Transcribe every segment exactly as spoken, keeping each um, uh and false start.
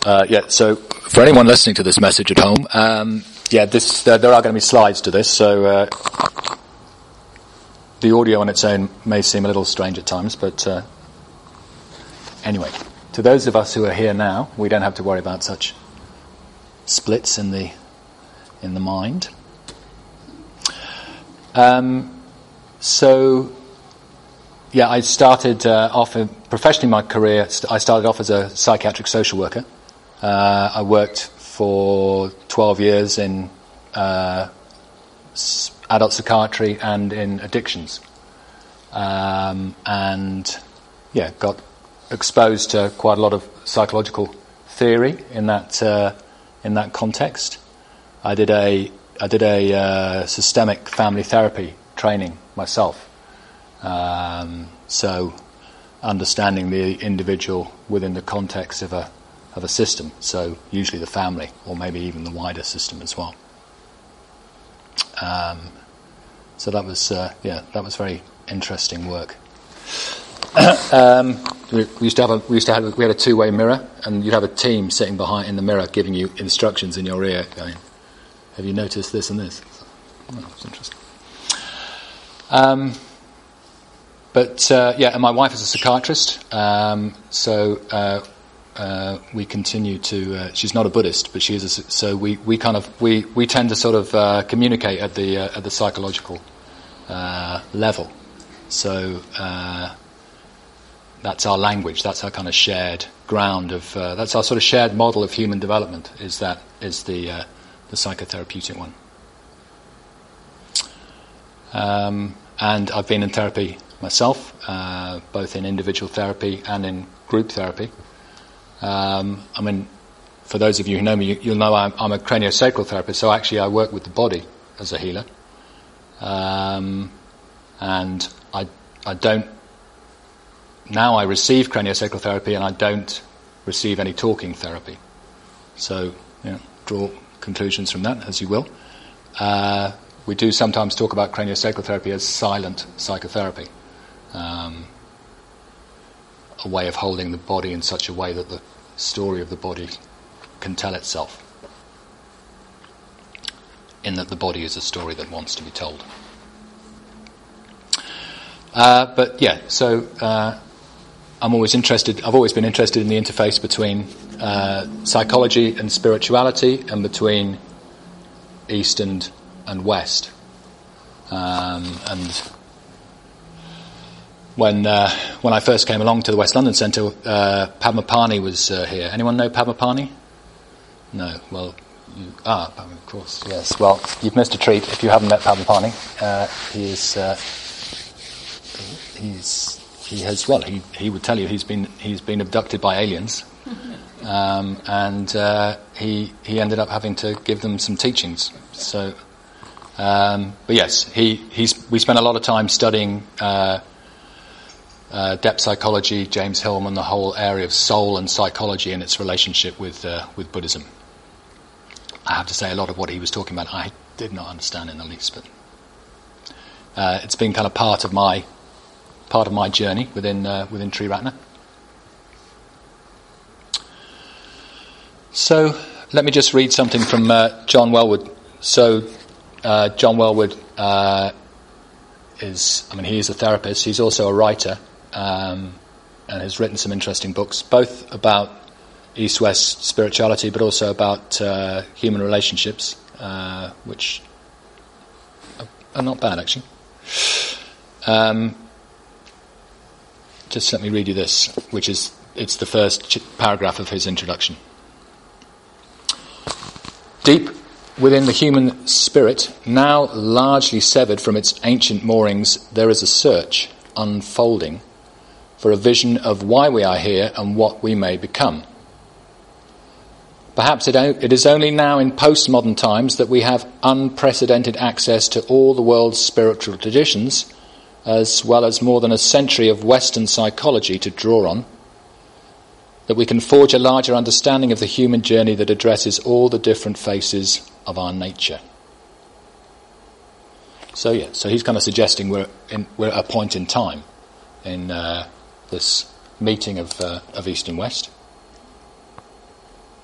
Uh, yeah, so for anyone listening to this message at home, um, yeah, this uh, there are going to be slides to this, so uh, the audio on its own may seem a little strange at times, but uh, anyway, to those of us who are here now, we don't have to worry about such splits in the in the mind. Um, so, yeah, I started uh, off in, professionally my career. I started off as a psychiatric social worker. Uh, I worked for twelve years in uh, adult psychiatry and in addictions, um, and yeah, got exposed to quite a lot of psychological theory in that uh, in that context. I did a I did a uh, systemic family therapy training myself, um, so understanding the individual within the context of a of a system, so usually the family, or maybe even the wider system as well. Um, so that was, uh, yeah, that was very interesting work. um, we, we used to have a, we used to have, we had a two-way mirror, and you'd have a team sitting behind in the mirror giving you instructions in your ear, going, "Have you noticed this and this?" Oh, that's interesting. Um, but uh, yeah, and my wife is a psychiatrist, um, so. Uh, Uh, we continue to. Uh, she's not a Buddhist, but she is. A, so we, we kind of we, we tend to sort of uh, communicate at the uh, at the psychological uh, level. So uh, that's our language. That's our kind of shared ground of. Uh, that's our sort of shared model of human development. Is that is the uh, the psychotherapeutic one. Um, and I've been in therapy myself, uh, both in individual therapy and in group therapy. Um, I mean, for those of you who know me, you, you'll know I'm, I'm a craniosacral therapist, so actually I work with the body as a healer. Um, and I, I don't, now I receive craniosacral therapy and I don't receive any talking therapy. So, you know, draw conclusions from that as you will. Uh, we do sometimes talk about craniosacral therapy as silent psychotherapy. Um, a way of holding the body in such a way that the story of the body can tell itself, in that the body is a story that wants to be told. Uh, but yeah, so uh, I'm always interested, I've always been interested in the interface between uh, psychology and spirituality, and between East and, and West. Um, and When uh, when I first came along to the West London Centre, uh, Padmapani was uh, here. Anyone know Padmapani? No. Well, you, ah, of course, yes. Well, you've missed a treat if you haven't met Padmapani. Uh, he is uh, he's he has well he he would tell you he's been he's been abducted by aliens, um, and uh, he he ended up having to give them some teachings. So, um, but yes, he he's we spent a lot of time studying. Uh, Uh, depth psychology, James Hillman, the whole area of soul and psychology and its relationship with uh, with Buddhism. I have to say, a lot of what he was talking about I did not understand in the least, but uh, it's been kind of part of my part of my journey within uh, within Triratna. So let me just read something from uh, John Welwood. So uh, John Welwood uh, is, I mean, he is a therapist. He's also a writer. Um, and has written some interesting books, both about East-West spirituality, but also about uh, human relationships, uh, which are, are not bad, actually. Um, just let me read you this, which is, it's the first ch- paragraph of his introduction. Deep within the human spirit, now largely severed from its ancient moorings, there is a search, unfolding, for a vision of why we are here and what we may become. Perhaps it, o- it is only now in postmodern times that we have unprecedented access to all the world's spiritual traditions, as well as more than a century of Western psychology to draw on, that we can forge a larger understanding of the human journey that addresses all the different faces of our nature. So yeah, so he's kind of suggesting we're in, we're at a point in time in uh, this meeting of uh, of East and West.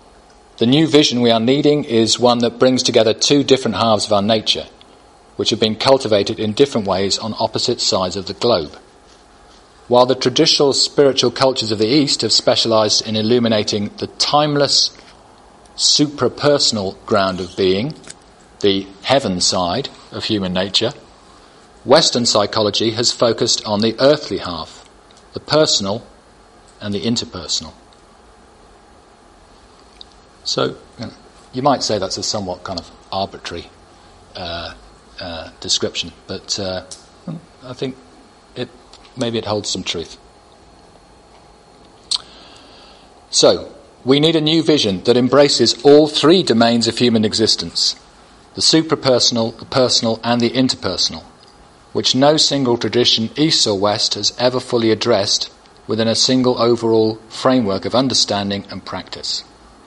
The new vision we are needing is one that brings together two different halves of our nature, which have been cultivated in different ways on opposite sides of the globe. While the traditional spiritual cultures of the East have specialized in illuminating the timeless, suprapersonal ground of being, the heaven side of human nature, Western psychology has focused on the earthly half, the personal and the interpersonal. So, you know, you might say that's a somewhat kind of arbitrary uh, uh, description, but uh, I think it maybe it holds some truth. So, we need a new vision that embraces all three domains of human existence, the suprapersonal, the personal and the interpersonal, which no single tradition, East or West, has ever fully addressed within a single overall framework of understanding and practice.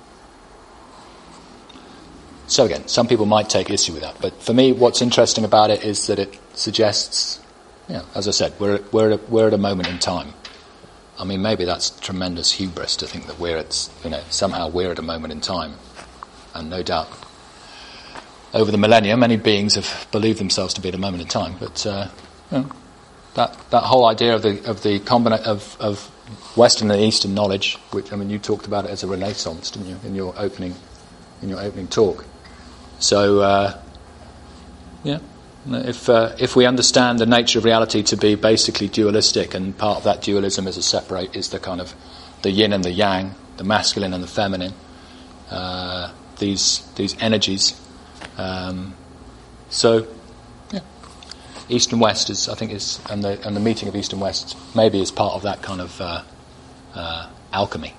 So again, some people might take issue with that, but for me what's interesting about it is that it suggests, you know, as I said, we're, we're, at a, we're at a moment in time. I mean, maybe that's tremendous hubris to think that we're at, you know, somehow we're at a moment in time. And no doubt, over the millennia, many beings have believed themselves to be at a moment in time. But uh, you know, that that whole idea of the of the combina- of of Western and Eastern knowledge, which I mean, you talked about it as a renaissance, didn't you, in your opening in your opening talk? So, uh, yeah. If uh, if we understand the nature of reality to be basically dualistic, and part of that dualism is a separate is the kind of the yin and the yang, the masculine and the feminine, uh, these these energies. Um, so, yeah, East and West is I think is and the and the meeting of East and West maybe is part of that kind of uh, uh, alchemy.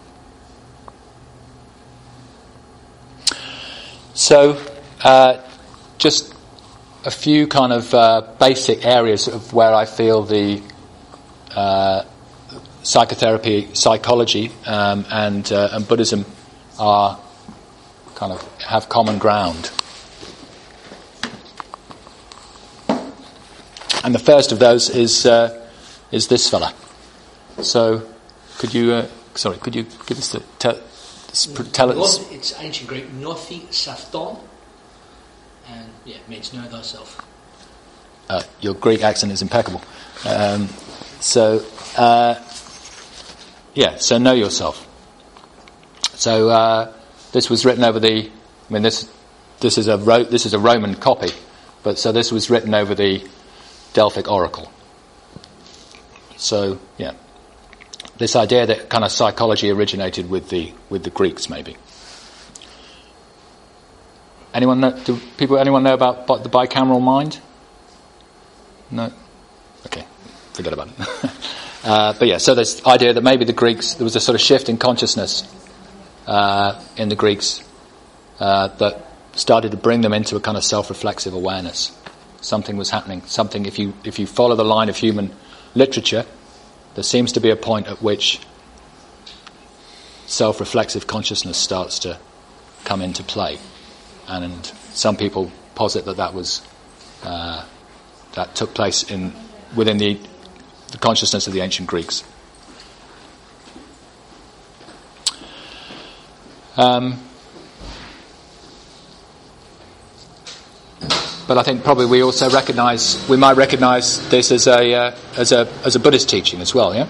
So, uh, just. A few kind of uh, basic areas of where I feel the uh, psychotherapy, psychology, um, and uh, and Buddhism are kind of have common ground. And the first of those is uh, is this fella. So, could you? Uh, sorry, could you give us the tell, tell us? It's ancient Greek, nothi safton. And yeah, it means know thyself. Uh, your Greek accent is impeccable. Um, so, uh, yeah, so know yourself. So uh, this was written over the. I mean, this this is a Ro- this is a Roman copy, but so this was written over the Delphic oracle. So yeah, this idea that kind of psychology originated with the with the Greeks, maybe. Anyone know, do people? Anyone know about the bicameral mind? No. Okay, forget about it. uh, but yeah, so this idea that maybe the Greeks there was a sort of shift in consciousness uh, in the Greeks uh, that started to bring them into a kind of self-reflexive awareness. Something was happening. Something. If you if you follow the line of human literature, there seems to be a point at which self-reflexive consciousness starts to come into play. And some people posit that that was uh, that took place in within the, the consciousness of the ancient Greeks. Um, but I think probably we also recognise we might recognise this as a uh, as a as a Buddhist teaching as well. Yeah.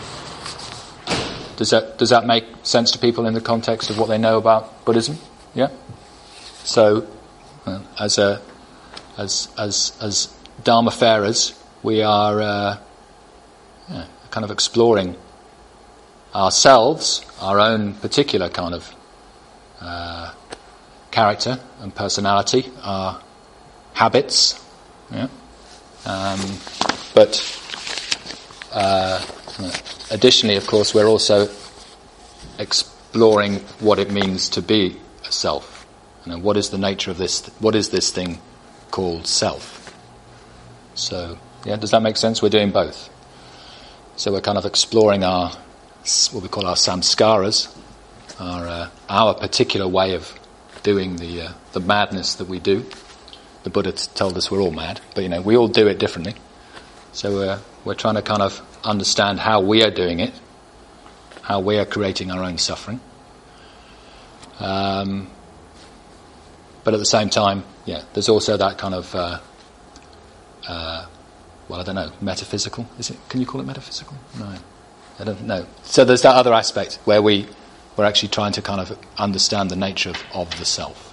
Does that does that make sense to people in the context of what they know about Buddhism? Yeah. So, uh, as a as as as Dharma-farers, we are uh, yeah, kind of exploring ourselves, our own particular kind of uh, character and personality, our habits. Yeah. Um, but uh, additionally, of course, we're also exploring what it means to be a self. You know, what is the nature of this? What is this thing called self? So, yeah, does that make sense? We're doing both. So we're kind of exploring our, what we call our samskaras, our uh, our particular way of doing the uh, the madness that we do. The Buddha told us we're all mad, but you know we all do it differently. So we're we're trying to kind of understand how we are doing it, how we are creating our own suffering. Um, but at the same time, yeah, there's also that kind of, uh, uh, well, I don't know, metaphysical. Is it? Can you call it metaphysical? No, I don't know. So there's that other aspect where we we're actually trying to kind of understand the nature of, of the self.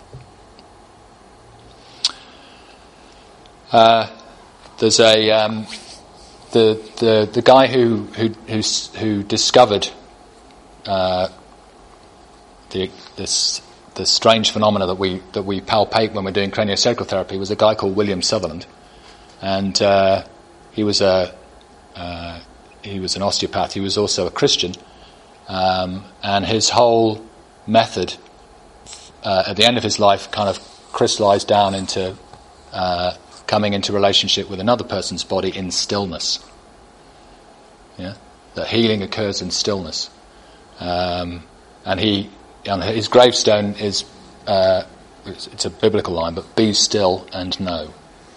Uh, there's a um, the the the guy who who who, who discovered uh, the this the strange phenomena that we that we palpate when we're doing craniosacral therapy was a guy called William Sutherland, and uh, he was a uh, he was an osteopath. He was also a Christian, um, and his whole method uh, at the end of his life kind of crystallized down into uh, coming into relationship with another person's body in stillness. Yeah, that healing occurs in stillness, um, and he. And his gravestone is, uh, it's, it's a biblical line, but be still and know.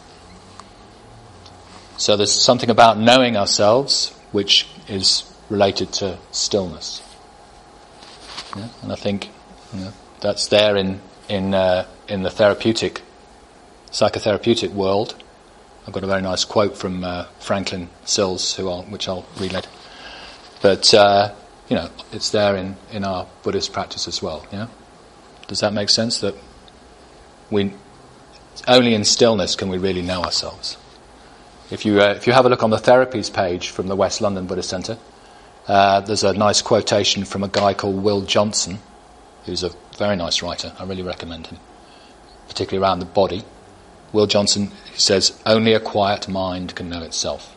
So there's something about knowing ourselves which is related to stillness. Yeah? And I think you know, that's there in in uh, in the therapeutic, psychotherapeutic world. I've got a very nice quote from uh, Franklin Sills, who I'll, which I'll read later. But uh, you know, it's there in, in our Buddhist practice as well. Yeah, does that make sense? That we only in stillness can we really know ourselves. If you uh, if you have a look on the therapies page from the West London Buddhist Centre, uh, there's a nice quotation from a guy called Will Johnson, who's a very nice writer. I really recommend him, particularly around the body. Will Johnson says, "Only a quiet mind can know itself."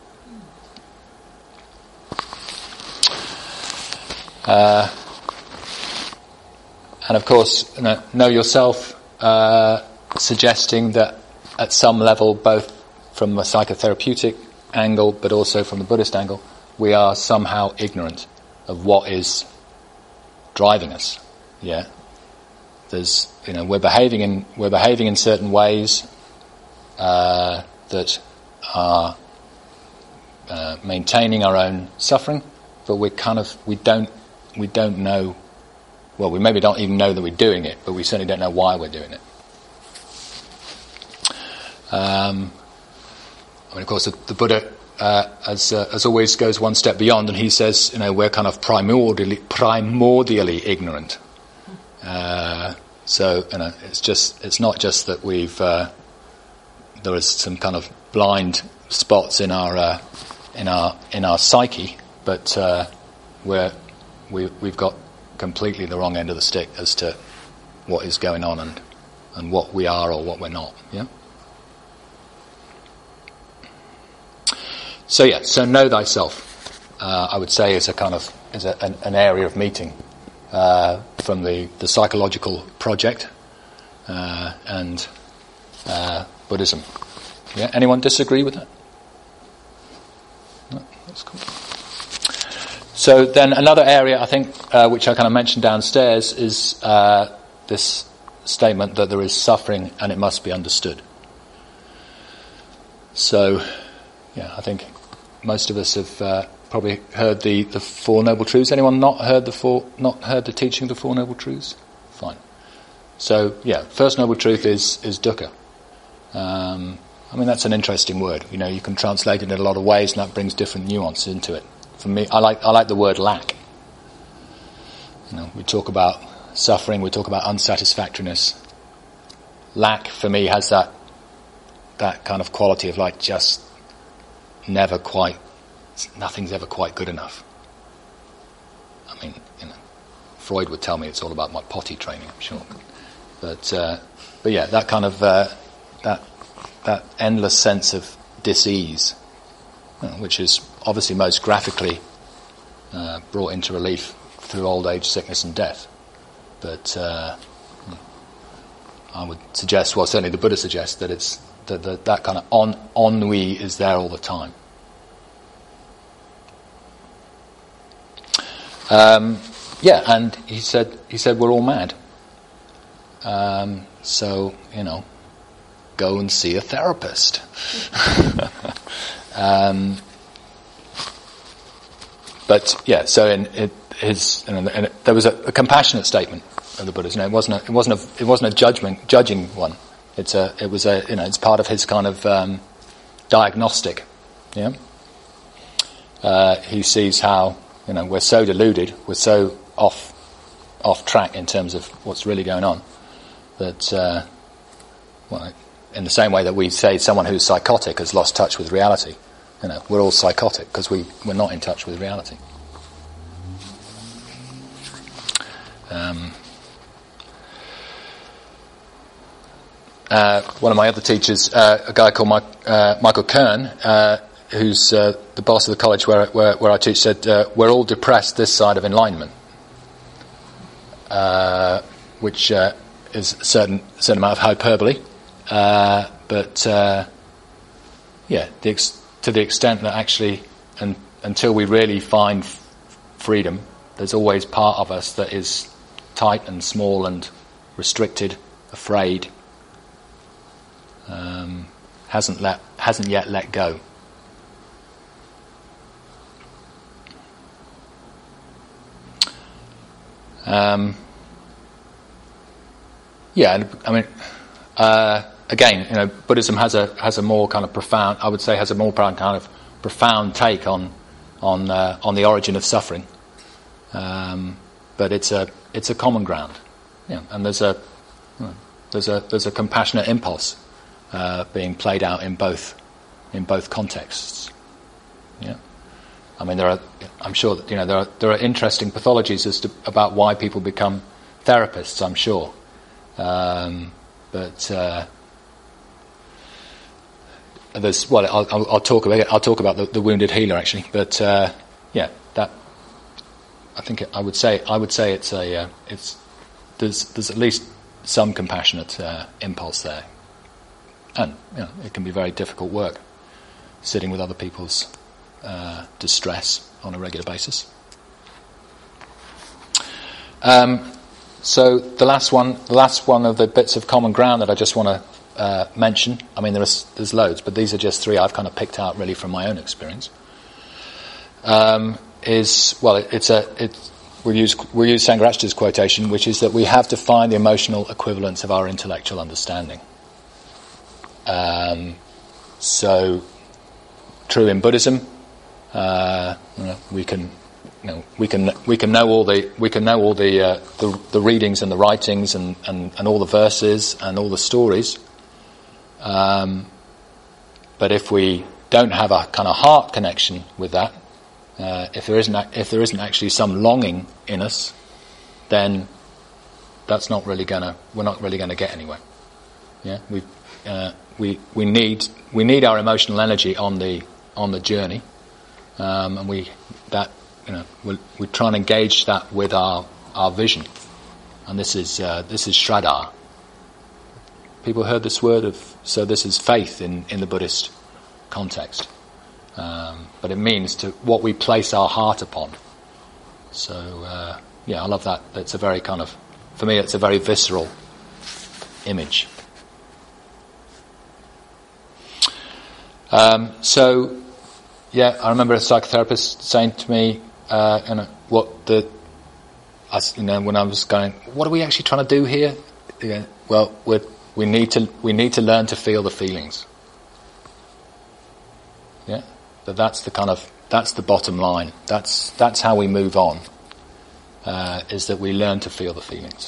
Uh, and of course, know, know yourself, uh, suggesting that at some level, both from a psychotherapeutic angle, but also from the Buddhist angle, we are somehow ignorant of what is driving us. Yeah, there's, you know, we're behaving in we're behaving in certain ways uh, that are uh, maintaining our own suffering, but we kind of we don't. We don't know, well, we maybe don't even know that we're doing it, but we certainly don't know why we're doing it. Um, I mean, of course, the, the Buddha, uh, as uh, as always, goes one step beyond, and he says, you know, we're kind of primordially, primordially ignorant. Uh, so, you know, it's just, it's not just that we've, uh, there is some kind of blind spots in our, uh, in our, in our psyche, but uh, we're We, we've got completely the wrong end of the stick as to what is going on and, and what we are or what we're not. Yeah. So yeah. So know thyself. Uh, I would say is a kind of is a, an, an area of meeting uh, from the, the psychological project uh, and uh, Buddhism. Yeah. Anyone disagree with that? No, that's cool. So then another area, I think, uh, which I kind of mentioned downstairs, is uh, this statement that there is suffering and it must be understood. So, yeah, I think most of us have uh, probably heard the, the Four Noble Truths. Anyone not heard the four, not heard the teaching of the Four Noble Truths? Fine. So, yeah, first noble truth is is dukkha. Um, I mean, that's an interesting word. You know, you can translate it in a lot of ways, and that brings different nuance into it. For me, I like I like the word lack. You know, we talk about suffering, we talk about unsatisfactoriness. Lack, for me, has that that kind of quality of like just never quite, nothing's ever quite good enough. I mean, you know, Freud would tell me it's all about my potty training, I'm sure. But uh, but yeah, that kind of uh, that that endless sense of dis-ease, you know, which is obviously most graphically uh, brought into relief through old age, sickness and death. But uh, I would suggest, well certainly the Buddha suggests, that it's that, that, that kind of on, ennui is there all the time. Um, yeah, and he said he said we're all mad. Um, so, you know, go and see a therapist. um But yeah, so in, in his, in, in, there was a, a compassionate statement of the Buddhas. You know, it wasn't a, it wasn't a, it wasn't a judgment judging one. It's a it was a you know it's part of his kind of um, diagnostic. Yeah. Uh, he sees how you know we're so deluded, we're so off off track in terms of what's really going on that uh, well, in the same way that we say someone who's psychotic has lost touch with reality. You know, we're all psychotic because we, we're not in touch with reality. Um, uh, one of my other teachers, uh, a guy called Mike, uh, Michael Kern, uh, who's uh, the boss of the college where where, where I teach, said, uh, we're all depressed this side of enlightenment, uh, which uh, is a certain, certain amount of hyperbole, uh, but uh, yeah, the ex- to the extent that actually, and, until we really find f- freedom, there's always part of us that is tight and small and restricted, afraid, um, hasn't let, hasn't yet let go. Um, yeah, and, I mean, uh, again, you know, Buddhism has a has a more kind of profound, I would say, has a more kind of profound take on on uh, on the origin of suffering. Um, but it's a it's a common ground, yeah, and there's a you know, there's a there's a compassionate impulse uh, being played out in both in both contexts. Yeah, I mean there are I'm sure that you know there are there are interesting pathologies as to about why people become therapists. I'm sure, um, but. Uh, There's well, I'll, I'll, I'll talk about I'll talk about the, the wounded healer actually, but uh, yeah, that I think it, I would say I would say it's a uh, it's there's there's at least some compassionate uh, impulse there, and you know, it can be very difficult work, sitting with other people's uh, distress on a regular basis. Um, so the last one, the last one of the bits of common ground that I just want to. Uh, mention. I mean, there's there's loads, but these are just three I've kind of picked out really from my own experience. Um, is well, it, it's a it's we'll use we'll use Sangharakshita's quotation, which is that we have to find the emotional equivalence of our intellectual understanding. Um, so, true in Buddhism, uh, you know, we can. You know, we can we can know all the we can know all the uh, the, the readings and the writings and, and, and all the verses and all the stories. Um, but if we don't have a kind of heart connection with that, uh, if there isn't if there isn't actually some longing in us, then that's not really gonna we're not really gonna get anywhere. Yeah, we uh, we we need we need our emotional energy on the on the journey, um, and we that you know we we try and engage that with our our vision, and this is uh, this is Shraddha. People heard this word of, so this is faith in, in the Buddhist context. Um, but it means to what we place our heart upon. So, uh, yeah, I love that. It's a very kind of, for me, it's a very visceral image. Um, so, yeah, I remember a psychotherapist saying to me, uh, you know, what the, I, you know, when I was going, what are we actually trying to do here? Yeah, well, we're We need to we need to learn to feel the feelings. Yeah, but that's the kind of that's the bottom line. That's that's how we move on. Uh, is that we learn to feel the feelings.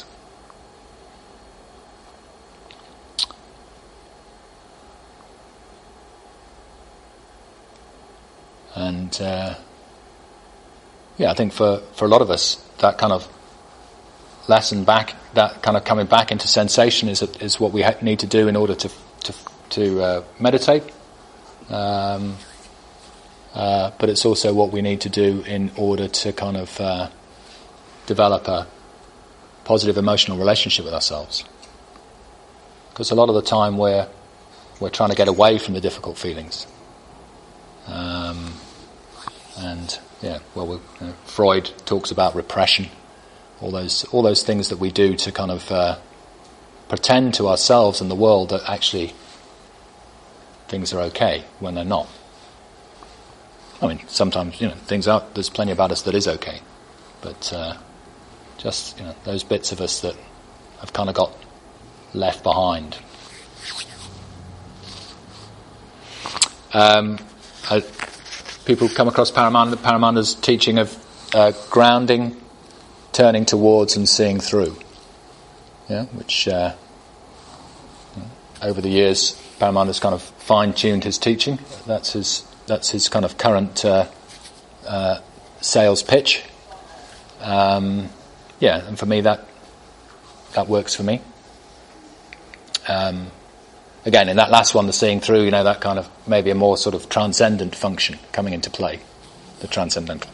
And uh, yeah, I think for for a lot of us that kind of lesson back, that kind of coming back into sensation is is what we ha- need to do in order to to to uh, meditate. Um, uh, but it's also what we need to do in order to kind of uh, develop a positive emotional relationship with ourselves. Because a lot of the time we're we're trying to get away from the difficult feelings. Um, and yeah, well, we, you know, Freud talks about repression. All those, all those things that we do to kind of uh, pretend to ourselves and the world that actually things are okay when they're not. I mean, sometimes you know things are. There's plenty about us that is okay, but uh, Just, you know, those bits of us that have kind of got left behind. Um, I, people come across Paramananda, Paramananda's teaching of uh, grounding, turning towards and seeing through. Yeah, which uh, over the years Paramananda's kind of fine-tuned his teaching. That's his that's his kind of current uh, uh, sales pitch. Um, yeah, and for me that that works for me. Um, again, in that last one, the seeing through, you know, that kind of maybe a more sort of transcendent function coming into play, the transcendental.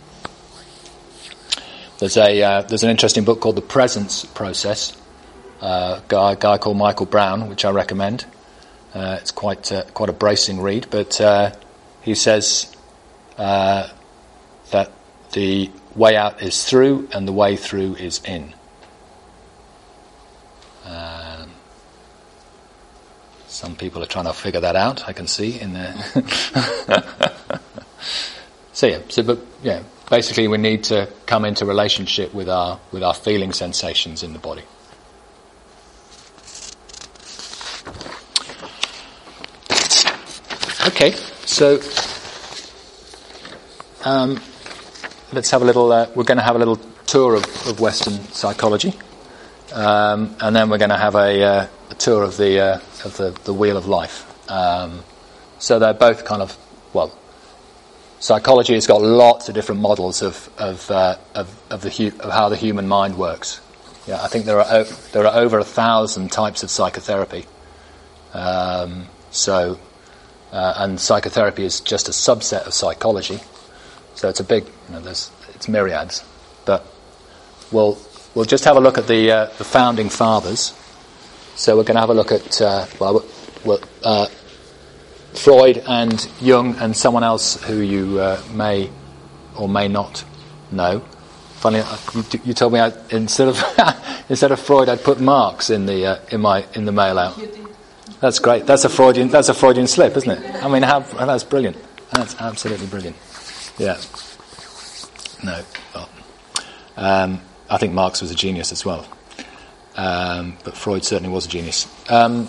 There's a uh, there's an interesting book called The Presence Process, uh, guy a guy called Michael Brown, which I recommend. Uh, it's quite uh, quite a bracing read, but uh, he says uh, that the way out is through, and the way through is in. Um, some people are trying to figure that out, I can see in there. so yeah, so but yeah, basically we need to come into relationship with our with our feeling sensations in the body. Okay, so um, let's have a little. Uh, we're going to have a little tour of, of Western psychology, um, and then we're going to have a, uh, a tour of the uh, of the, the wheel of life. Um, so they're both kind of well. Psychology has got lots of different models of of uh, of, of the hu- of how the human mind works. Yeah, I think there are o- there are over a thousand types of psychotherapy. Um, so. Uh, and psychotherapy is just a subset of psychology, so it's a big, you know, there's it's myriads. But we'll we'll just have a look at the uh, the founding fathers. So we're going to have a look at uh, well, well uh, Freud and Jung and someone else who you uh, may or may not know. Funny, you, you told me I, instead of instead of Freud, I'd put Marx in the uh, in my in the mail out. That's great. That's a Freudian. That's a Freudian slip, isn't it? I mean, how, that's brilliant. That's absolutely brilliant. Yeah. No. Well, um, I think Marx was a genius as well, um, but Freud certainly was a genius. Um,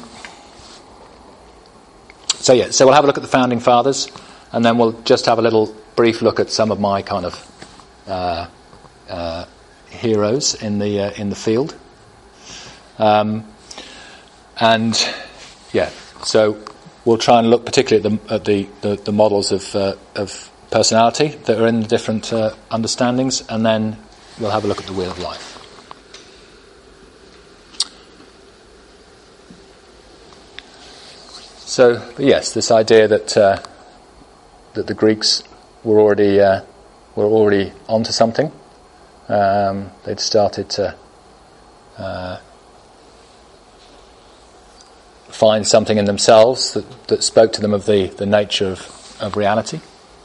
so yeah. So we'll have a look at the founding fathers, and then we'll just have a little brief look at some of my kind of uh, uh, heroes in the uh, in the field, um, and. Yeah, so we'll try and look particularly at the at the, the, the models of uh, of personality that are in the different uh, understandings, and then we'll have a look at the wheel of life. So, but yes, this idea that uh, that the Greeks were already uh, were already onto something. Um, they'd started to. Uh, find something in themselves that, that spoke to them of the, the nature of, of reality.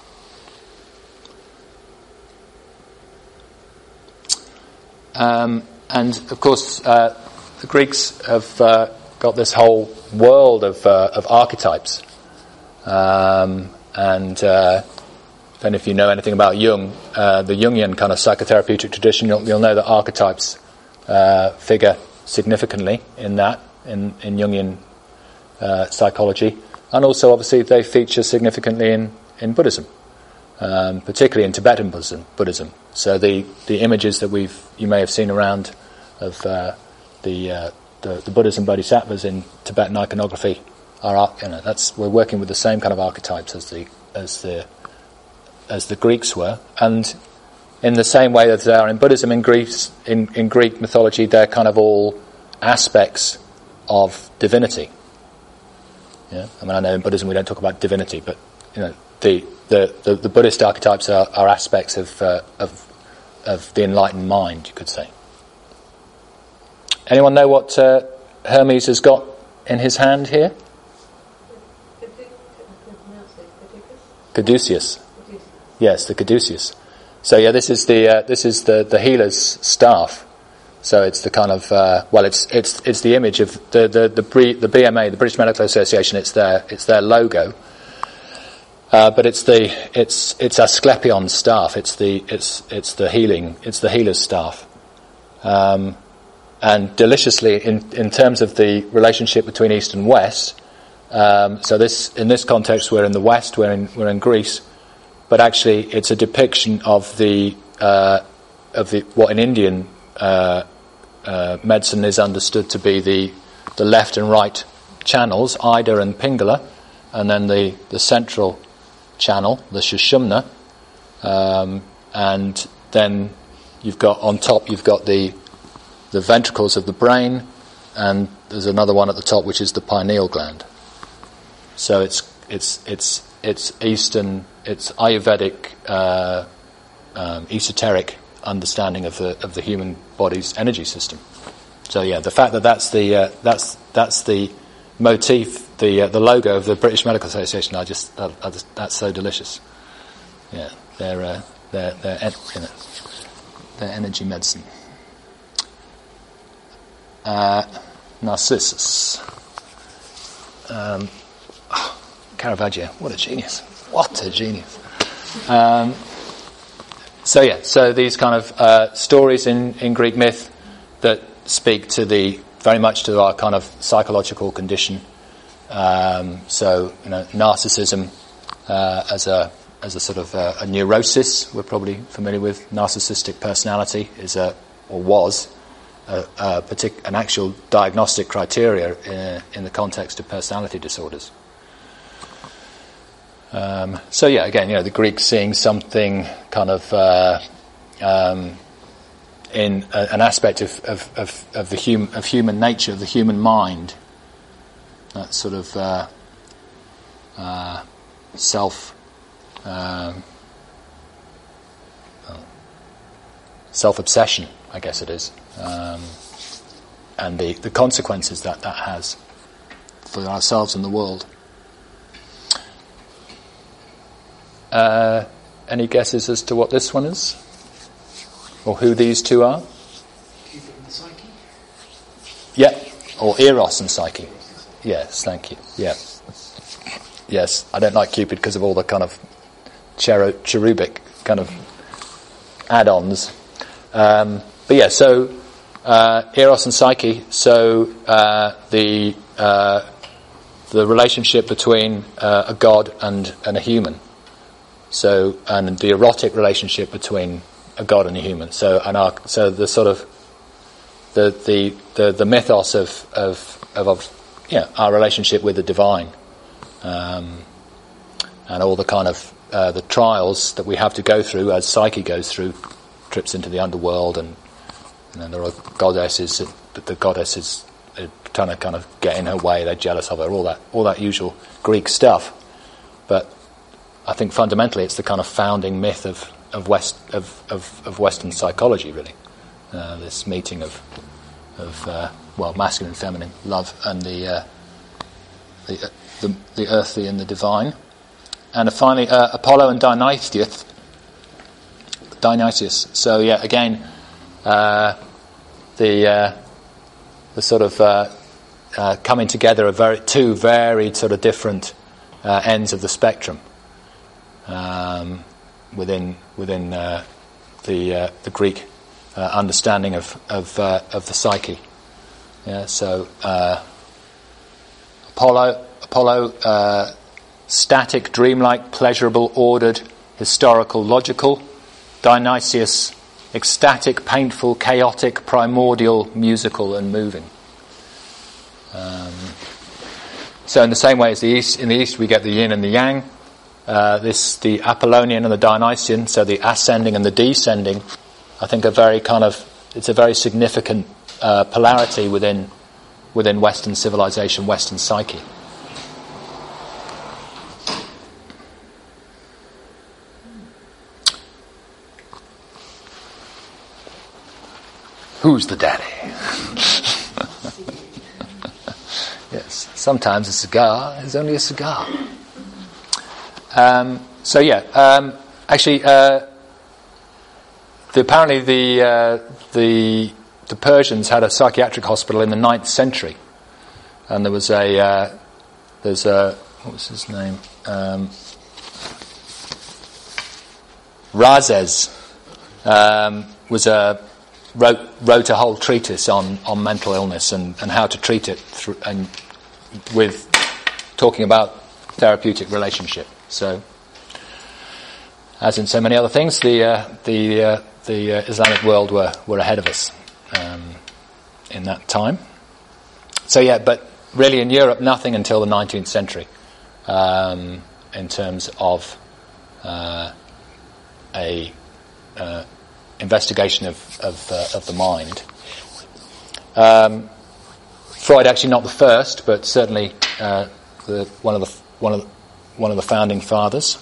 Um, and of course, uh, the Greeks have uh, got this whole world of uh, of archetypes. Um, and uh, then, if you know anything about Jung, uh, the Jungian kind of psychotherapeutic tradition, you'll, you'll know that archetypes uh, figure significantly in that in, in Jungian. Uh, psychology, and also obviously they feature significantly in, in Buddhism, um, particularly in Tibetan Buddhism. Buddhism. So the, the images that we've you may have seen around of uh, the, uh, the the Buddhas and Bodhisattvas in Tibetan iconography are, you know, that's we're working with the same kind of archetypes as the as the as the Greeks were, and in the same way that they are in Buddhism, in Greece in, in Greek mythology, they're kind of all aspects of divinity. Yeah, I mean, I know in Buddhism we don't talk about divinity, but you know, the the, the, the Buddhist archetypes are, are aspects of uh, of of the enlightened mind, you could say. Anyone know what uh, Hermes has got in his hand here? Caduceus. Yes, the Caduceus. So yeah, this is the uh, this is the, the healer's staff. So it's the kind of uh, well, it's it's it's the image of the the the, the B M A, the British Medical Association. It's their it's their logo, uh, but it's the it's it's Asclepion's staff. It's the it's it's the healing it's the healer's staff. Um, and deliciously, in, in terms of the relationship between East and West, um, so this in this context we're in the West, we're in we're in Greece, but actually it's a depiction of the uh, of the what in Indian uh, uh, medicine is understood to be the the left and right channels, Ida and Pingala, and then the, the central channel, the Sushumna, um, and then you've got on top you've got the the ventricles of the brain, and there's another one at the top which is the pineal gland. So it's it's it's it's Eastern, it's Ayurvedic, uh, um, esoteric understanding of the of the human body's energy system. So yeah, the fact that that's the uh, that's that's the motif, the uh, the logo of the British Medical Association, I just, I, I just that's so delicious. Yeah, their uh, their their you know, their energy medicine. Uh, Narcissus. Um, oh, Caravaggio, what a genius! What a genius! Um, so yeah, so these kind of uh, stories in, in Greek myth that speak to the very much to our kind of psychological condition. Um, so you know, narcissism uh, as a as a sort of a, a neurosis. We're probably familiar with narcissistic personality is a or was. A, a partic- an actual diagnostic criteria in, in the context of personality disorders. Um, so yeah, again, you know, the Greeks seeing something kind of uh, um, in a, an aspect of of, of, of the hum- of human nature, of the human mind, that sort of uh, uh, self um, well, self-obsession, I guess it is. Um, and the, the consequences that that has for ourselves and the world. Uh, any guesses as to what this one is? Or who these two are? Cupid and Psyche? Yeah, or Eros and Psyche. Yes, thank you. Yeah. Yes, I don't like Cupid because of all the kind of chero- cherubic kind of add-ons. Um, but yeah, so Uh, Eros and Psyche, so uh, the uh, the relationship between uh, a god and, and a human, so and the erotic relationship between a god and a human. So and our, so the sort of the the the, the mythos of of of, of yeah our relationship with the divine, um, and all the kind of uh, the trials that we have to go through as Psyche goes through, trips into the underworld and. And then there are goddesses that the goddess is uh, trying to kind of get in her way. They're jealous of her. All that, all that usual Greek stuff. But I think fundamentally, it's the kind of founding myth of of West of of, of Western psychology. Really, uh, this meeting of of uh, well, masculine, and feminine, love, and the uh, the, uh, the the earthly and the divine. And finally, uh, Apollo and Dionysius. Dionysius. So yeah, again. Uh, the uh, the sort of uh, uh, coming together of very two very sort of different uh, ends of the spectrum um, within within uh, the uh, the Greek uh, understanding of of uh, of the psyche. Yeah, so uh, Apollo Apollo uh, static, dreamlike, pleasurable, ordered, historical, logical. Dionysius. Ecstatic, painful, chaotic, primordial, musical, and moving. Um, so, in the same way as the East, in the East we get the yin and the yang. Uh, this, the Apollonian and the Dionysian, so the ascending and the descending. I think are very kind of. It's a very significant uh, polarity within within Western civilization, Western psyche. Who's the daddy? Yes, sometimes a cigar is only a cigar. Um, so yeah, um, actually, uh, the, apparently the uh, the the Persians had a psychiatric hospital in the ninth century, and there was a uh, there's a what was his name? Um, Rhazes um, was a wrote wrote a whole treatise on, on mental illness and, and how to treat it, through, and with talking about therapeutic relationship. So, as in so many other things, the uh, the uh, the uh, Islamic world were, were ahead of us um, in that time. So yeah, but really in Europe, nothing until the nineteenth century um, in terms of uh, a uh, investigation of of, uh, of the mind. Um, Freud actually not the first, but certainly uh, the one of the one of the, one of the founding fathers.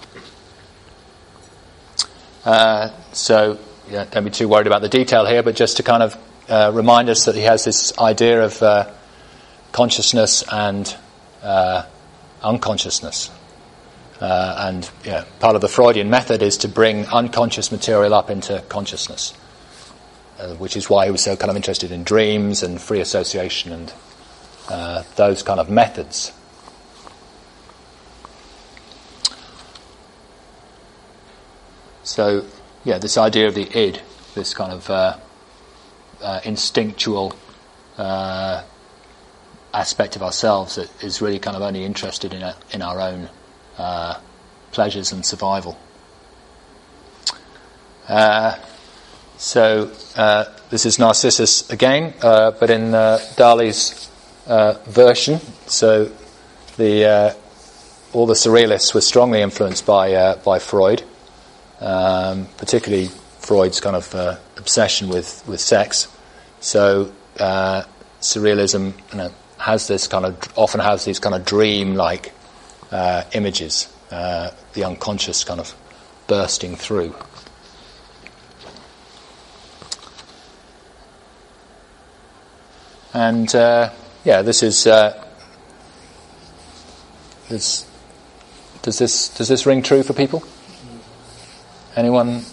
Uh, so yeah, don't be too worried about the detail here, but just to kind of uh, remind us that he has this idea of uh, consciousness and uh, unconsciousness. Uh, and yeah, part of the Freudian method is to bring unconscious material up into consciousness, uh, which is why he was so kind of interested in dreams and free association and uh, those kind of methods. So, yeah, this idea of the id, this kind of uh, uh, instinctual uh, aspect of ourselves that is really kind of only interested in a, in our own uh, pleasures and survival. Uh, so, uh, this is Narcissus again, uh, but in uh, Dali's uh, version. So, the uh, all the surrealists were strongly influenced by uh, by Freud. Um, particularly Freud's kind of uh, obsession with, with sex. So uh, surrealism, you know, has this kind of often has these kind of dream-like uh, images, uh, the unconscious kind of bursting through. And uh, yeah, this is uh, this. Does this does this ring true for people? Anyone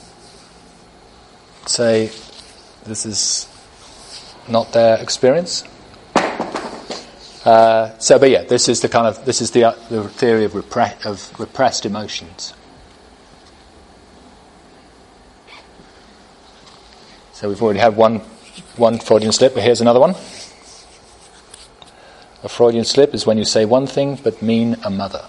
say this is not their experience? Uh, so, but yeah, this is the kind of this is the uh, the theory of repre- of repressed emotions. So we've already had one one Freudian slip, but here's another one. A Freudian slip is when you say one thing but mean a mother.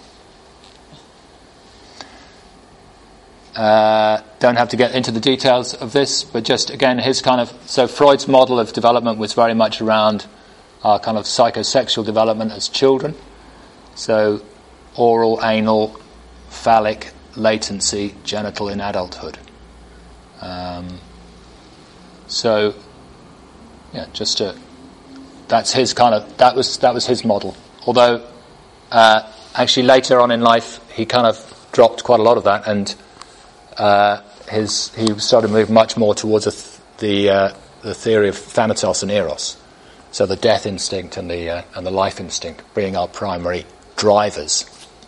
Uh, don't have to get into the details of this, but just again, his kind of so Freud's model of development was very much around our kind of psychosexual development as children. So, oral, anal, phallic, latency, genital in adulthood. Um, so, yeah, just to, that's his kind of that was that was his model. Although, uh, actually, later on in life, he kind of dropped quite a lot of that and. Uh, his he started to move much more towards a th- the uh, the theory of thanatos and eros, so the death instinct and the uh, and the life instinct being our primary drivers,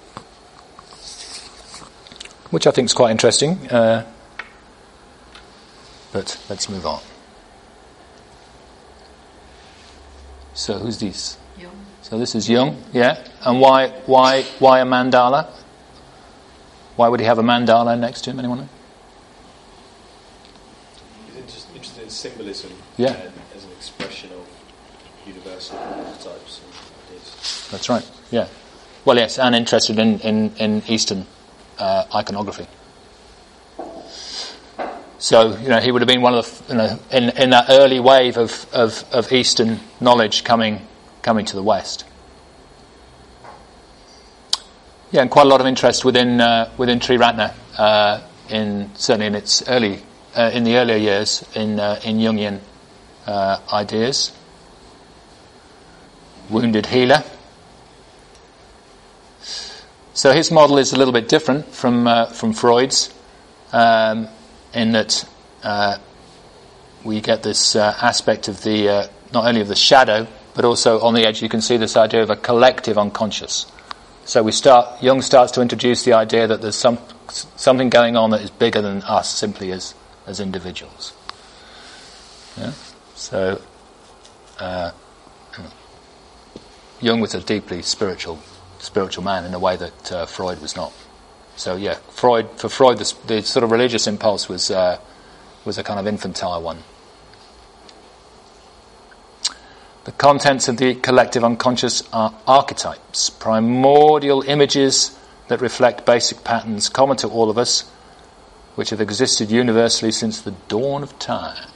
which I think is quite interesting. Uh, but let's move on. So who's this? Jung. So this is Jung, yeah. And why why why a mandala? Why would he have a mandala next to him? Anyone know? He's interested in symbolism yeah. and as an expression of universal types and ideas. That's right, yeah. Well, yes, and interested in, in, in Eastern uh, iconography. So, you know, he would have been one of the, you know, in, in that early wave of, of, of Eastern knowledge coming coming to the West. Yeah, and quite a lot of interest within uh, within Triratna, uh, in certainly in its early uh, in the earlier years in uh, in Jungian uh, ideas. Wounded healer. So his model is a little bit different from uh, from Freud's, um, in that uh, we get this uh, aspect of the uh, not only of the shadow, but also on the edge you can see this idea of a collective unconscious. So we start. Jung starts to introduce the idea that there's some something going on that is bigger than us simply as as individuals. Yeah? So uh, Jung was a deeply spiritual spiritual man in a way that uh, Freud was not. So yeah, Freud for Freud the, the sort of religious impulse was uh, was a kind of infantile one. The contents of the collective unconscious are archetypes, primordial images that reflect basic patterns common to all of us, which have existed universally since the dawn of time.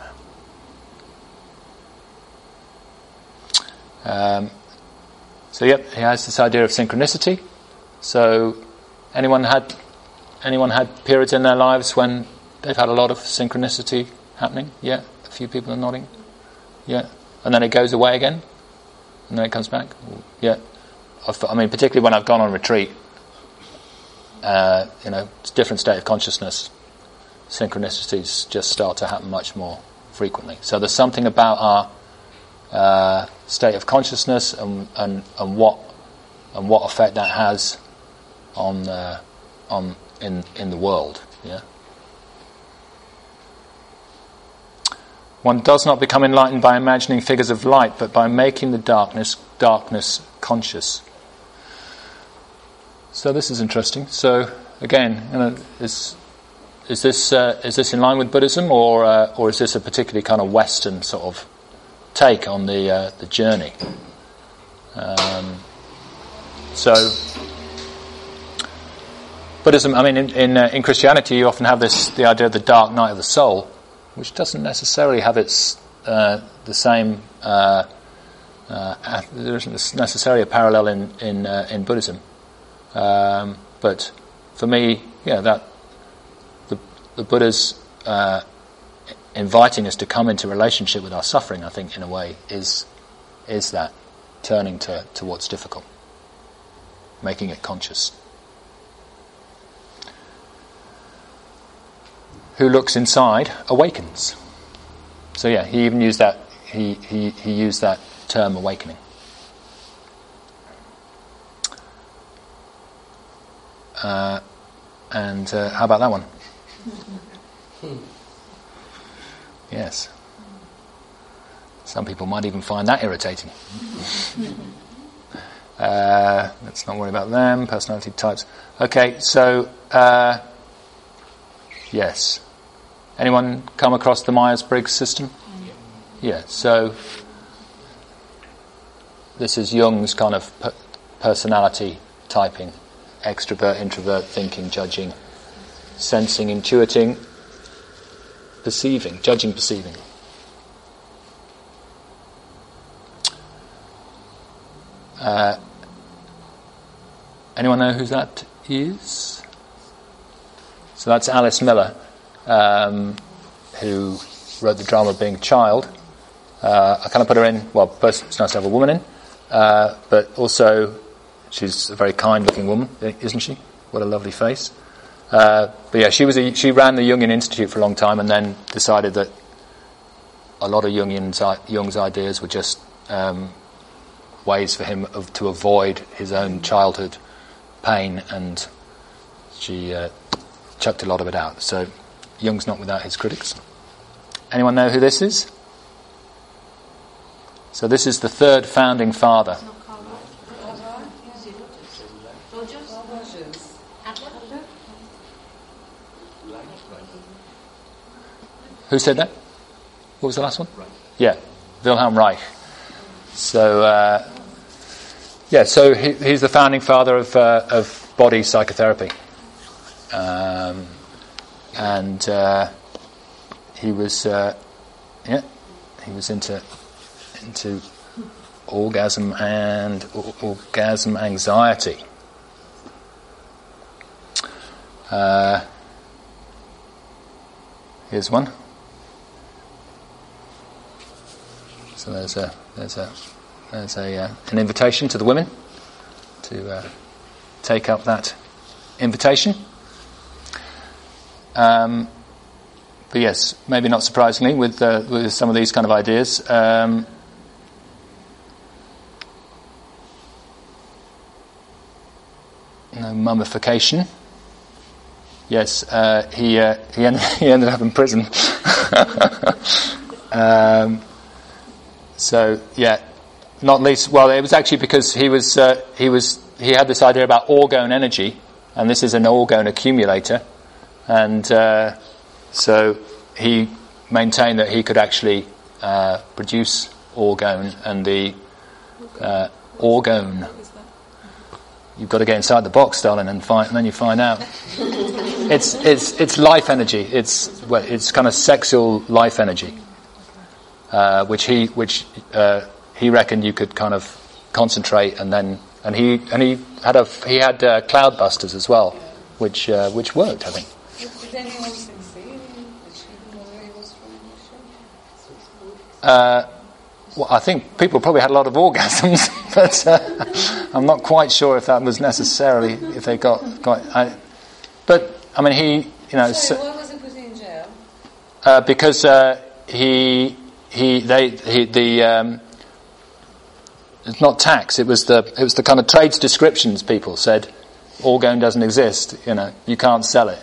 Um, so, yep, he has this idea of synchronicity. So, anyone had anyone had periods in their lives when they've had a lot of synchronicity happening? Yeah, a few people are nodding. Yeah, and then it goes away again, and then it comes back. Yeah, I mean, particularly when I've gone on retreat. Uh, you know, it's a different state of consciousness. Synchronicities just start to happen much more frequently. So there's something about our uh, state of consciousness and, and and what and what effect that has on uh, on in in the world. Yeah. One does not become enlightened by imagining figures of light, but by making the darkness darkness conscious. So this is interesting. So again, you know, is is this uh, is this in line with Buddhism, or uh, or is this a particularly kind of Western sort of take on the uh, the journey? Um, so Buddhism, I mean, in in, uh, in Christianity, you often have this the idea of the dark night of the soul, which doesn't necessarily have its uh, the same. Uh, uh, there isn't necessarily a parallel in in uh, in Buddhism. Um, but for me, yeah, that the, the Buddha's uh, inviting us to come into relationship with our suffering, I think, in a way, is is that turning to, to what's difficult, making it conscious. Who looks inside awakens. So yeah, he even used that. He he he used that term, awakening. Uh, and uh, how about that one? Yes. Some people might even find that irritating. uh, let's not worry about them. Personality types. Okay, so uh, yes. Anyone come across the Myers-Briggs system? Yeah. So this is Jung's kind of per- personality typing. Extrovert, introvert, thinking, judging, sensing, intuiting, perceiving, judging, perceiving. Uh, anyone know who that is? So that's Alice Miller, um, who wrote the drama Being a Child. Uh, I kind of put her in, well, first it's nice to have a woman in, uh, but also she's a very kind-looking woman, isn't she? What a lovely face. Uh, but yeah, she was a, she ran the Jungian Institute for a long time, and then decided that a lot of Jungian's, Jung's ideas were just um, ways for him of, to avoid his own childhood pain, and she uh, chucked a lot of it out. So Jung's not without his critics. Anyone know who this is? So this is the third founding father. Who said that? What was the last one? Reich. Yeah, Wilhelm Reich. So, uh, yeah, so he, he's the founding father of uh, of body psychotherapy, um, and uh, he was, uh, yeah, he was into into orgasm and or, orgasm anxiety. Uh, here's one. So there's a there's a there's a uh, an invitation to the women to uh, take up that invitation. Um, but yes, maybe not surprisingly, with uh, with some of these kind of ideas, um, no mummification. Yes, uh, he uh, he ended he ended up in prison. um, So yeah, not least. Well, it was actually because he was uh, he was he had this idea about orgone energy, and this is an orgone accumulator, and uh, so he maintained that he could actually uh, produce orgone and the uh, orgone. You've got to get inside the box, darling, and find, and then you find out. It's it's it's life energy. It's well, it's kind of sexual life energy, uh, which he which uh, he reckoned you could kind of concentrate, and then and he and he had a he had uh, cloud busters as well, which uh, which worked, I think. Did anyone succeed? Achieving what he was trying to show? Uh, well, I think people probably had a lot of orgasms, but uh, I'm not quite sure if that was necessarily if they got got. I, but I mean, he you know. Sorry, so, why was he put in jail? uh, because uh, he he they he, the um, it's not tax. It was the it was the kind of trades descriptions. People said orgone doesn't exist. You know, you can't sell it.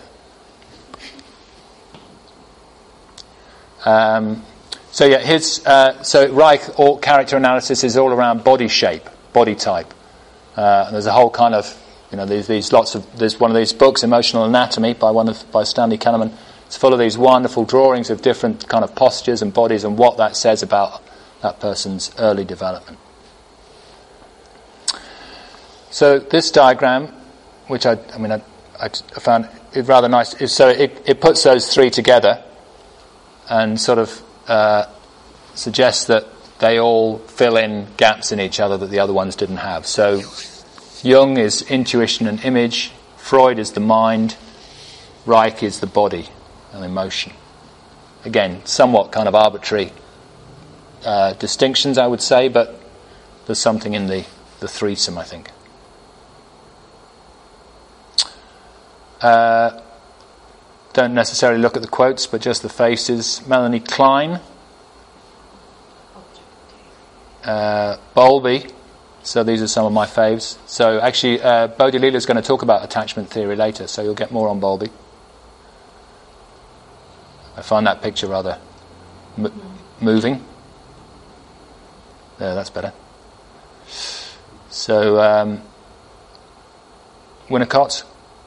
Um, so yeah, his uh, so Reich all character analysis is all around body shape, body type. Uh, and there's a whole kind of you know these these lots of there's one of these books, Emotional Anatomy, by one of by Stanley Kahneman. It's full of these wonderful drawings of different kind of postures and bodies and what that says about that person's early development. So this diagram, which I I mean I, I found it rather nice. So it it puts those three together and sort of uh, suggests that they all fill in gaps in each other that the other ones didn't have. So Jung is intuition and image, Freud is the mind, Reich is the body and emotion. Again, somewhat kind of arbitrary uh, distinctions, I would say, but there's something in the, the threesome, I think. Uh, Don't necessarily look at the quotes, but just the faces. Melanie Klein, uh, Bowlby. So these are some of my faves. So actually, uh, Bodhi Leela is going to talk about attachment theory later, so you'll get more on Bowlby. I find that picture rather m- moving. There, that's better. So um, Winnicott.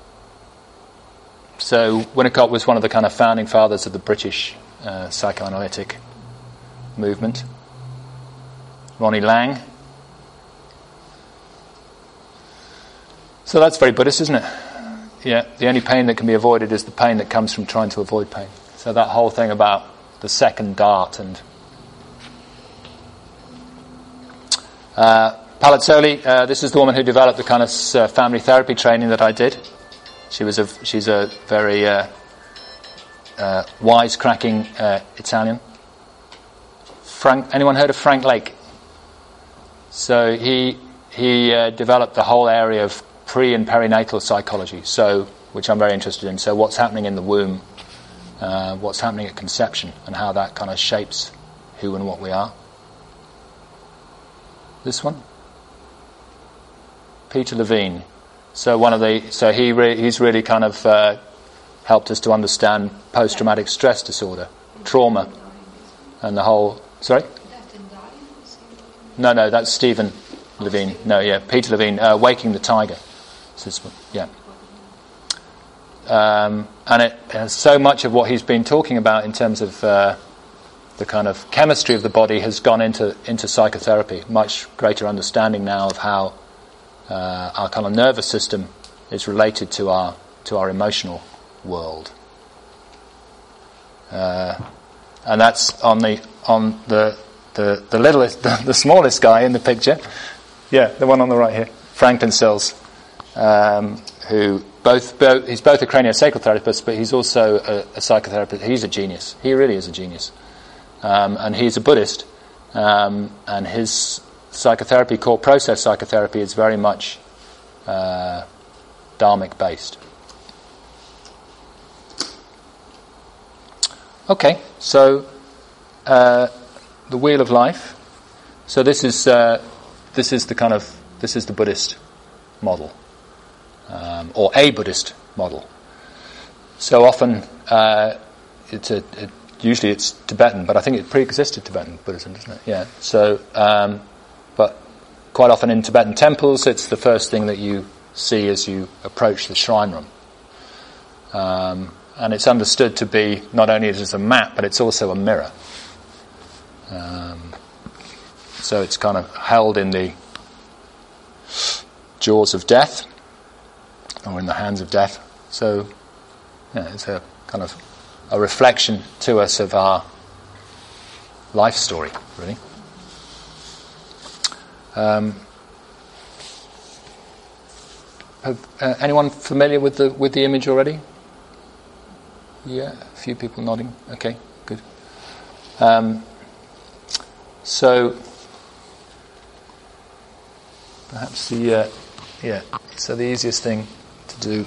So Winnicott was one of the kind of founding fathers of the British uh, psychoanalytic movement. Ronnie Lang. So that's very Buddhist, isn't it? Yeah, the only pain that can be avoided is the pain that comes from trying to avoid pain. So that whole thing about the second dart and uh, Palazzoli, uh, this is the woman who developed the kind of uh, family therapy training that I did. She was a she's a very uh, uh, wisecracking uh, Italian. Frank, anyone heard of Frank Lake? So he he uh, developed the whole area of pre and perinatal psychology. So which I'm very interested in. So what's happening in the womb, uh, what's happening at conception, and how that kind of shapes who and what we are. This one, Peter Levine. So one of the so he re, he's really kind of uh, helped us to understand post-traumatic stress disorder, trauma, and the whole. Sorry. No, no, that's Stephen Levine. No, yeah, Peter Levine, uh, Waking the Tiger. This one, yeah. Um, and it has so much of what he's been talking about in terms of uh, the kind of chemistry of the body has gone into into psychotherapy. Much greater understanding now of how. Uh, our kind of nervous system is related to our to our emotional world, uh, and that's on the on the the the littlest the, the smallest guy in the picture. Yeah, the one on the right here, Franklin Sills, um, who both, both he's both a craniosacral therapist, but he's also a, a psychotherapist. He's a genius. He really is a genius, um, and he's a Buddhist, um, and his psychotherapy, called process psychotherapy, is very much uh, dharmic based. Okay, so uh, the wheel of life. So this is uh, this is the kind of this is the Buddhist model, um, or a Buddhist model. So often uh, it's a, it, usually it's Tibetan, but I think it pre-existed Tibetan Buddhism, doesn't it? Yeah. So. Um, But quite often in Tibetan temples, it's the first thing that you see as you approach the shrine room. Um, and it's understood to be not only as a map, but it's also a mirror. Um, So it's kind of held in the jaws of death, or in the hands of death. So, yeah, it's a kind of a reflection to us of our life story, really. Um, have, uh, anyone familiar with the with the image already? Yeah, a few people nodding. Okay, good. Um, so, perhaps the uh, yeah. So the easiest thing to do.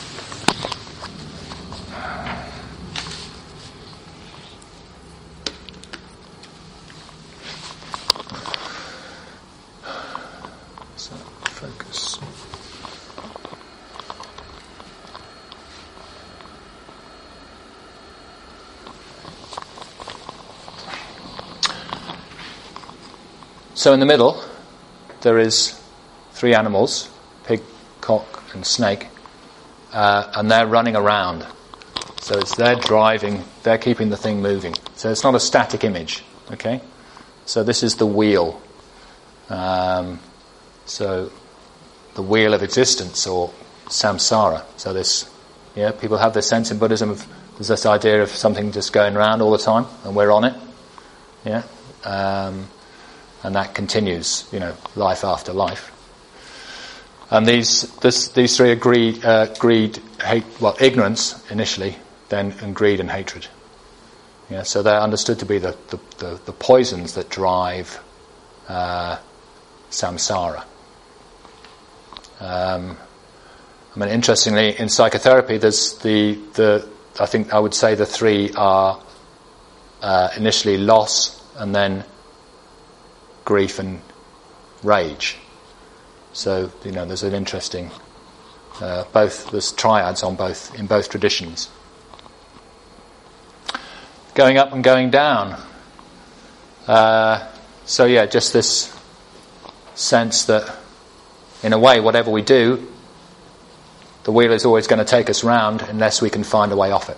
So focus. So in the middle, there is three animals: pig, cock, and snake, uh, and they're running around. So it's they're driving, they're keeping the thing moving. So it's not a static image, okay? So this is the wheel. Um, so the wheel of existence, or samsara. So this, yeah, people have this sense in Buddhism of there's this idea of something just going around all the time, and we're on it, yeah. Um, and that continues, you know, life after life. And these this, these three are greed, uh, greed, hate, well, ignorance initially, then and greed and hatred. Yeah, so they're understood to be the the, the, the poisons that drive uh, samsara. Um, I mean, interestingly, in psychotherapy, there's the the I think I would say the three are uh, initially loss, and then grief and rage. So, you know, there's an interesting uh, both there's triads on both in both traditions. Going up and going down. Uh, so yeah, just this sense that in a way, whatever we do, the wheel is always going to take us round unless we can find a way off it.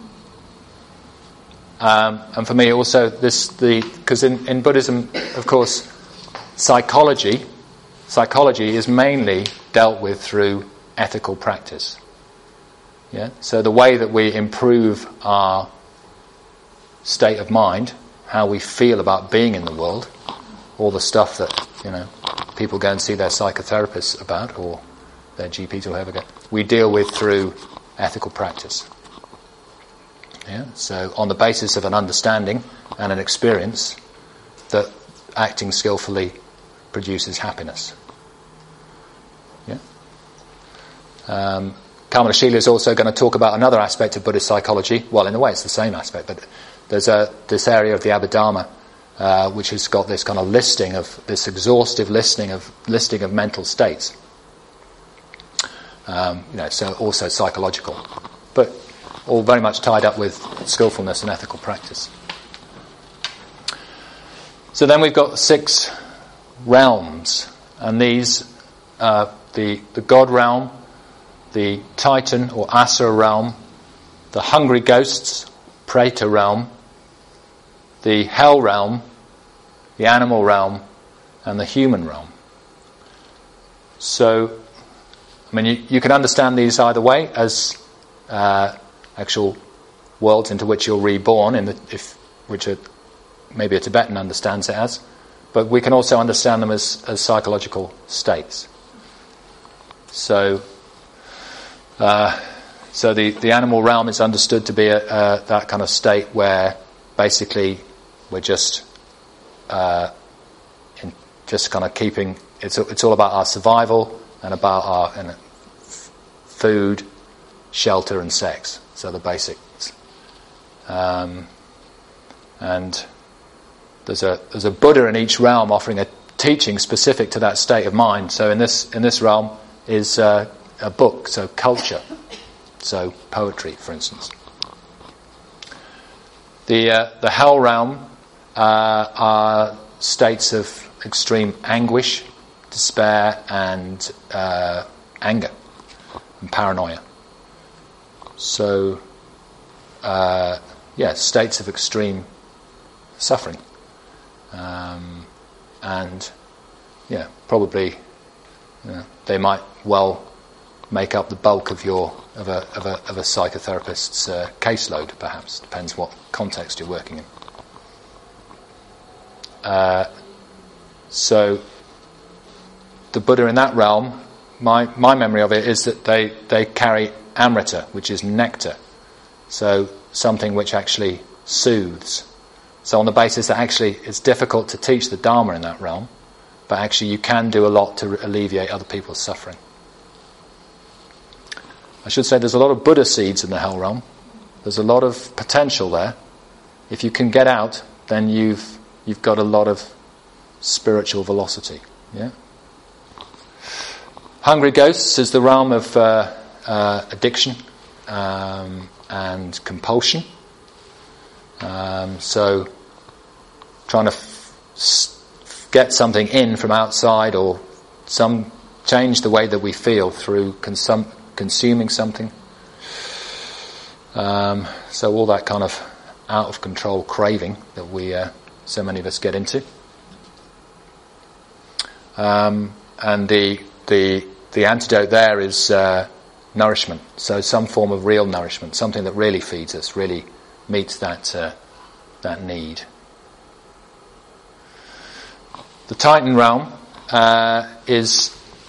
Um, and for me also, this the because in, in Buddhism, of course, psychology, psychology is mainly dealt with through ethical practice. Yeah. So the way that we improve our state of mind, how we feel about being in the world, all the stuff that, you know, people go and see their psychotherapists about, or their G Ps or whoever go, we deal with through ethical practice. Yeah, so on the basis of an understanding and an experience that acting skillfully produces happiness. Yeah. Um, Kamalashila is also going to talk about another aspect of Buddhist psychology. Well, in a way, it's the same aspect, but there's a this area of the Abhidharma uh, which has got this kind of listing of this exhaustive listing of listing of mental states. Um, you know, so also psychological, but all very much tied up with skillfulness and ethical practice. So then we've got six realms, and these uh, the the God realm, the Titan or Asura realm, the hungry ghosts, Preta realm, the Hell realm, the animal realm, and the human realm. So, I mean, you, you can understand these either way as uh, actual worlds into which you're reborn, in the, if which are, maybe a Tibetan understands it as, but we can also understand them as, as psychological states. So, uh, so the, the animal realm is understood to be a, uh, that kind of state where basically we're just uh, in, just kind of keeping. It's it's all about our survival and about our and f- food, shelter, and sex. So the basics. Um, and there's a there's a Buddha in each realm offering a teaching specific to that state of mind. So in this in this realm is uh, a book, so culture, so poetry, for instance. The uh, the hell realm uh, are states of extreme anguish, despair, and uh, anger and paranoia. So, uh, yeah, states of extreme suffering. Um, and yeah, probably you know, they might well make up the bulk of your of a of a, of a psychotherapist's uh, caseload. Perhaps depends what context you're working in. Uh, so the Buddha in that realm, my my memory of it is that they they carry amrita, which is nectar, so something which actually soothes. So on the basis that actually it's difficult to teach the Dharma in that realm, but actually you can do a lot to alleviate other people's suffering. I should say there's a lot of Buddha seeds in the hell realm. There's a lot of potential there. If you can get out, then you've you've got a lot of spiritual velocity. Yeah. Hungry Ghosts is the realm of uh, uh, addiction um, and compulsion. Um, so trying to f- s- get something in from outside, or some change the way that we feel through consum- consuming something. Um, so all that kind of out of control craving that we uh, so many of us get into. Um, and the the the antidote there is uh, nourishment. So some form of real nourishment, something that really feeds us, really meets that uh, that need. The Titan realm uh, is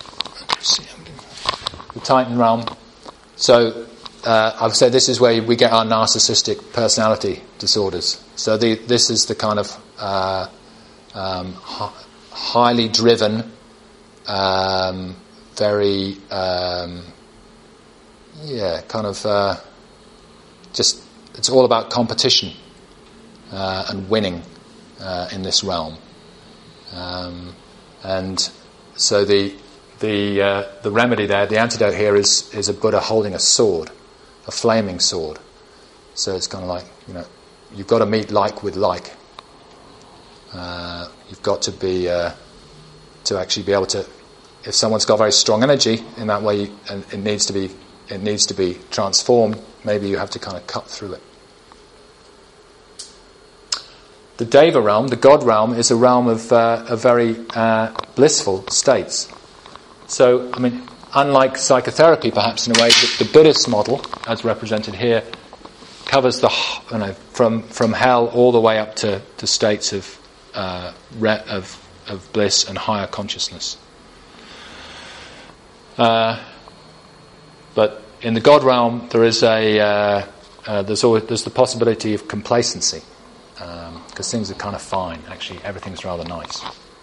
the Titan realm. So uh, I would say this is where we get our narcissistic personality disorders. So the, this is the kind of uh, um, hi- highly driven, um, very um, yeah, kind of uh, just. It's all about competition uh, and winning uh, in this realm, um, and so the the uh, the remedy there, the antidote here is is a Buddha holding a sword, a flaming sword. So it's kind of like, you know, you've got to meet like with like. Uh, you've got to be uh, to actually be able to. If someone's got very strong energy in that way, and it needs to be it needs to be transformed. Maybe you have to kind of cut through it. The Deva realm, the God realm, is a realm of, uh, of very uh, blissful states. So, I mean, unlike psychotherapy, perhaps in a way, the, the Buddhist model, as represented here, covers the you know from from hell all the way up to, to states of uh, re- of of bliss and higher consciousness. Uh, but in the God realm, there is a uh, uh, there's always there's the possibility of complacency, because um, things are kind of fine. Actually, everything's rather nice.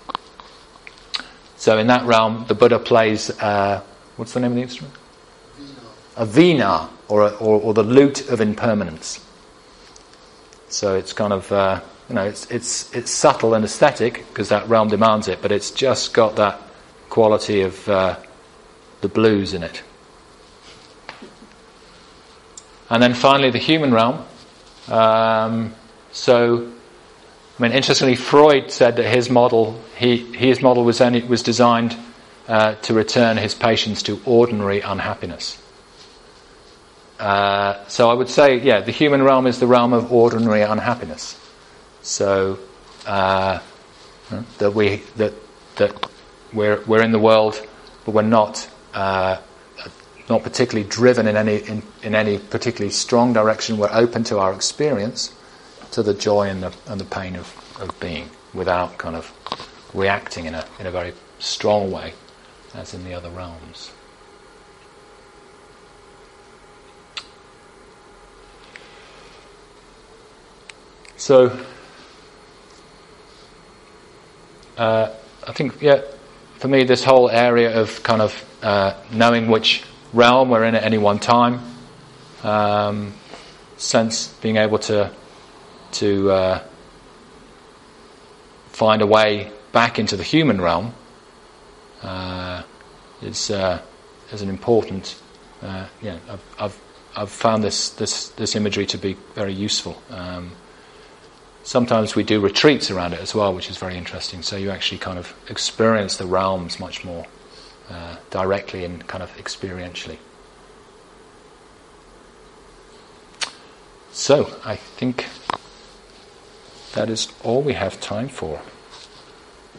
So in that realm, the Buddha plays uh, what's the name of the instrument? A veena, or, a, or or the lute of impermanence. So it's kind of uh, you know it's it's it's subtle and aesthetic because that realm demands it, but it's just got that quality of uh, the blues in it. And then finally, the human realm. Um, so, I mean, interestingly, Freud said that his model, he, his model was only was designed uh, to return his patients to ordinary unhappiness. Uh, so, I would say, yeah, the human realm is the realm of ordinary unhappiness. So, uh, that we that that we're we're in the world, but we're not. Uh, not particularly driven in any in, in any particularly strong direction. We're open to our experience, to the joy and the and the pain of, of being, without kind of reacting in a in a very strong way, as in the other realms. So, uh, I think, yeah, for me, this whole area of kind of uh, knowing which realm we're in at any one time, um, sense being able to to uh, find a way back into the human realm uh, is uh, is an important. Uh, yeah, I've, I've I've found this this this imagery to be very useful. Um, sometimes we do retreats around it as well, which is very interesting. So you actually kind of experience the realms much more Uh, directly and kind of experientially. So I think that is all we have time for.